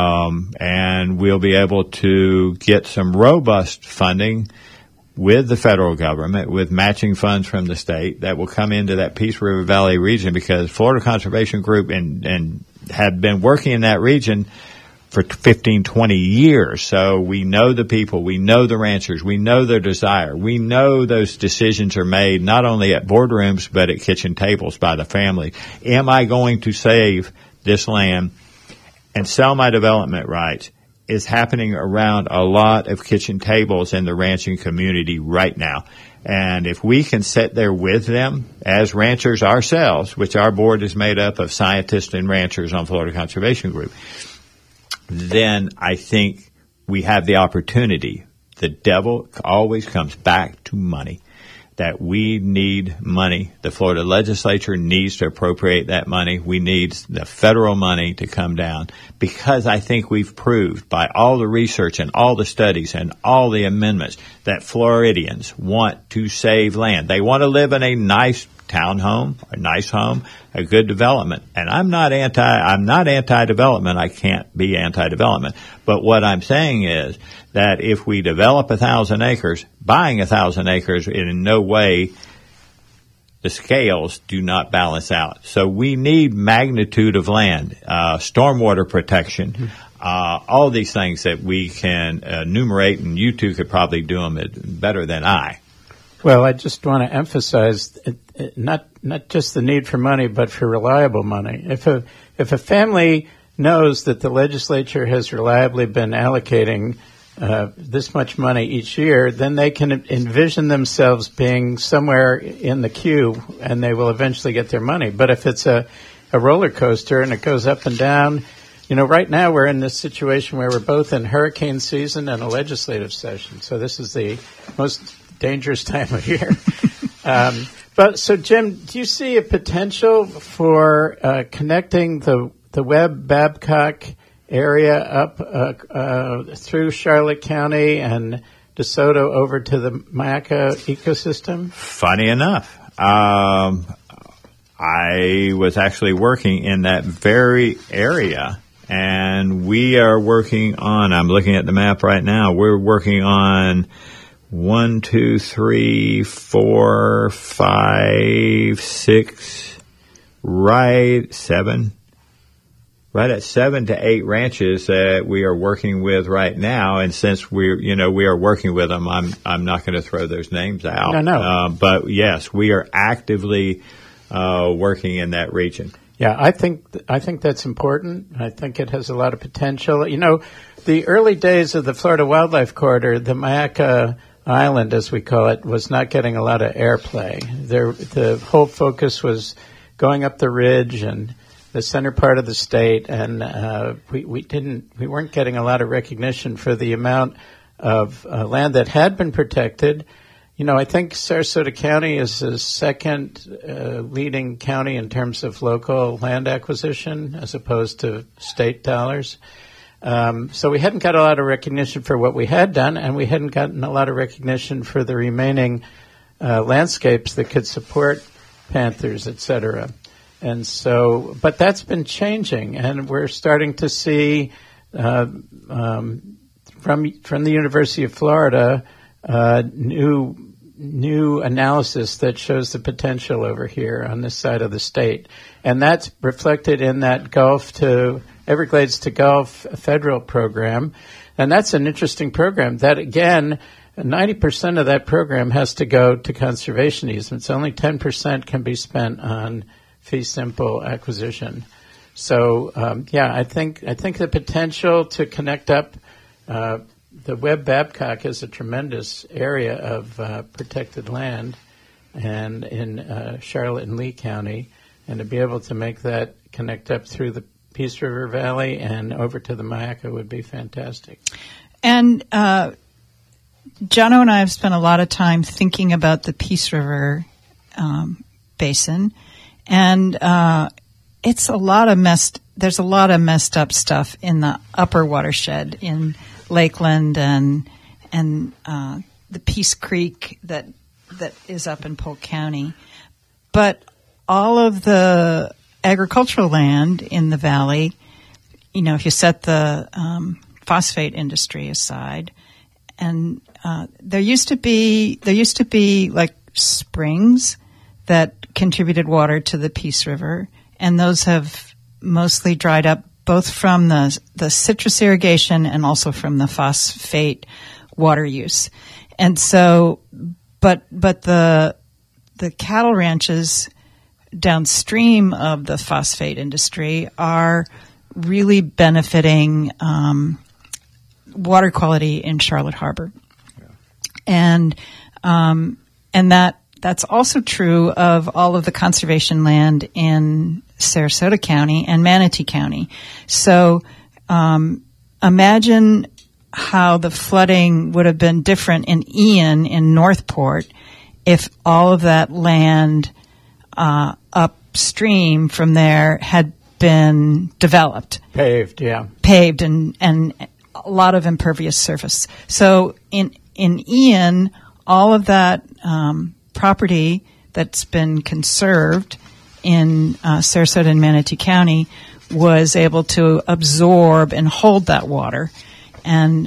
and we'll be able to get some robust funding with the federal government, with matching funds from the state that will come into that Peace River Valley region, because Florida Conservation Group and had been working in that region for 15, 20 years. So we know the people, we know the ranchers, we know their desire. We know those decisions are made not only at boardrooms, but at kitchen tables by the family. Am I going to save this land and sell my development rights? Is happening around a lot of kitchen tables in the ranching community right now. And if we can sit there with them as ranchers ourselves, which our board is made up of scientists and ranchers on Florida Conservation Group, then I think we have the opportunity. The devil always comes back to money, that we need money. The Florida legislature needs to appropriate that money. We need the federal money to come down, because I think we've proved by all the research and all the studies and all the amendments that Floridians want to save land. They want to live in a nice townhome, a nice home, a good development. And I'm not anti-development. I can't be anti-development. But what I'm saying is that if we develop 1,000 acres, buying 1,000 acres in no way, the scales do not balance out. So we need magnitude of land, stormwater protection, all these things that we can enumerate, and you two could probably do them better than I. Well, I just want to emphasize not just the need for money, but for reliable money. If a family knows that the legislature has reliably been allocating this much money each year, then they can envision themselves being somewhere in the queue, and they will eventually get their money. But if it's a roller coaster and it goes up and down, right now we're in this situation where we're both in hurricane season and a legislative session. So this is the most dangerous time of year. So Jim, do you see a potential for connecting the Webb Babcock area up through Charlotte County and DeSoto over to the Myakka ecosystem? Funny enough, I was actually working in that very area, and we are working on, I'm looking at the map right now, we're working on 1, 2, 3, 4, 5, 6, right, 7. Right at 7 to 8 ranches that we are working with right now, and since we are working with them, I'm not going to throw those names out. No. But yes, we are actively working in that region. Yeah, I think that's important. I think it has a lot of potential. The early days of the Florida Wildlife Corridor, the Myakka Island, as we call it, was not getting a lot of airplay. The whole focus was going up the ridge and the center part of the state, and we weren't getting a lot of recognition for the amount of land that had been protected. I think Sarasota County is the second leading county in terms of local land acquisition as opposed to state dollars. So we hadn't got a lot of recognition for what we had done, and we hadn't gotten a lot of recognition for the remaining landscapes that could support panthers, et cetera. And so, but that's been changing, and we're starting to see from the University of Florida, new analysis that shows the potential over here on this side of the state. And that's reflected in that Everglades to Gulf federal program. And that's an interesting program that, again, 90% of that program has to go to conservation easements. Only 10% can be spent on fee simple acquisition. So, I think the potential to connect up the Webb Babcock is a tremendous area of protected land, and in Charlotte and Lee County, and to be able to make that connect up through the Peace River Valley and over to the Myakka would be fantastic. And Jono and I have spent a lot of time thinking about the Peace River basin, and there's a lot of messed up stuff in the upper watershed in Lakeland and the Peace Creek that is up in Polk County. But all of the agricultural land in the valley, if you set the phosphate industry aside, and there used to be like springs that contributed water to the Peace River, and those have mostly dried up, both from the citrus irrigation and also from the phosphate water use. And so, but the cattle ranches downstream of the phosphate industry are really benefiting water quality in Charlotte Harbor. Yeah. And that's also true of all of the conservation land in Sarasota County and Manatee County. So imagine how the flooding would have been different in Ian in Northport if all of that land upstream from there had been developed. Paved and a lot of impervious surface. So in Ian, all of that property that's been conserved in Sarasota and Manatee County was able to absorb and hold that water, and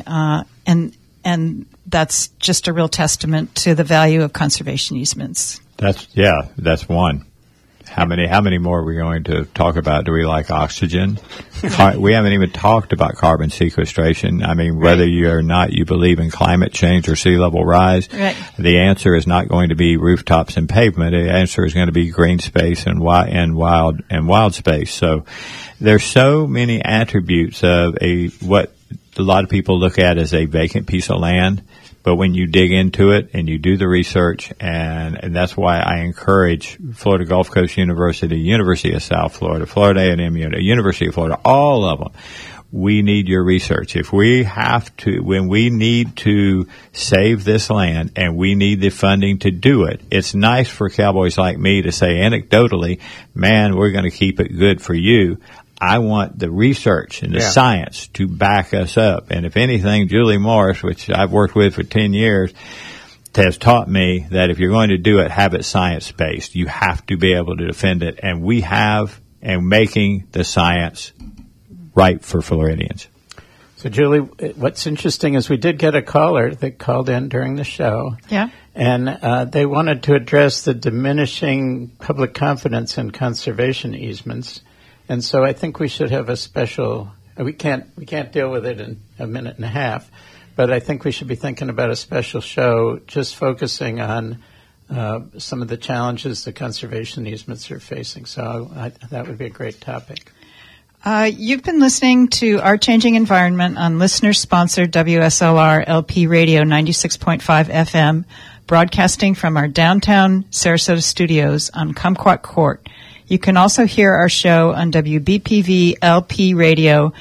that's just a real testament to the value of conservation easements. That's one. How many more are we going to talk about? Do we like oxygen? We haven't even talked about carbon sequestration. I mean, whether you or not you believe in climate change or sea level rise, right. The answer is not going to be rooftops and pavement. The answer is going to be green space and wild space. So there's so many attributes of what a lot of people look at as a vacant piece of land. But when you dig into it and you do the research, and that's why I encourage Florida Gulf Coast University, University of South Florida, Florida A&M, University of Florida, all of them, we need your research. When we need to save this land and we need the funding to do it, it's nice for cowboys like me to say anecdotally, man, we're going to keep it good for you. I want the research and the science to back us up. And if anything, Julie Morris, which I've worked with for 10 years, has taught me that if you're going to do it, have it science-based. You have to be able to defend it. And we have, and making the science right for Floridians. So, Julie, what's interesting is we did get a caller that called in during the show. Yeah. And they wanted to address the diminishing public confidence in conservation easements. And so I think we should have a special, we can't deal with it in a minute and a half, but I think we should be thinking about a special show just focusing on some of the challenges the conservation easements are facing. So that would be a great topic. You've been listening to Our Changing Environment on listener-sponsored WSLR LP Radio 96.5 FM, broadcasting from our downtown Sarasota studios on Kumquat Court. You can also hear our show on WBPV LP Radio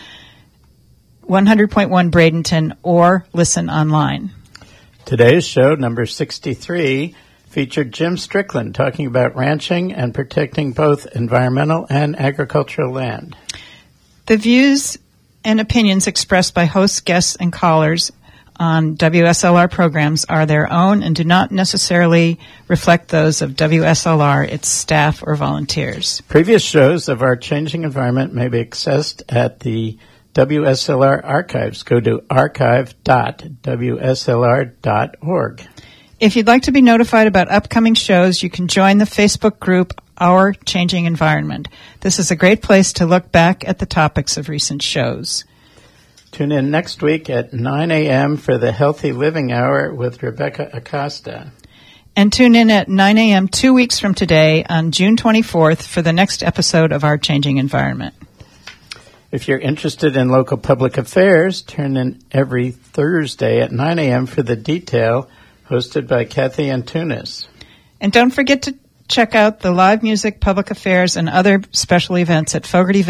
100.1 Bradenton or listen online. Today's show, number 63, featured Jim Strickland talking about ranching and protecting both environmental and agricultural land. The views and opinions expressed by hosts, guests, and callers on WSLR programs are their own and do not necessarily reflect those of WSLR, its staff, or volunteers. Previous shows of Our Changing Environment may be accessed at the WSLR archives. Go to archive.wslr.org. If you'd like to be notified about upcoming shows, you can join the Facebook group Our Changing Environment. This is a great place to look back at the topics of recent shows. Tune in next week at 9 a.m. for the Healthy Living Hour with Rebecca Acosta. And tune in at 9 a.m. 2 weeks from today on June 24th for the next episode of Our Changing Environment. If you're interested in local public affairs, tune in every Thursday at 9 a.m. for The Detail, hosted by Kathy Antunes. And don't forget to check out the live music, public affairs, and other special events at Fogarty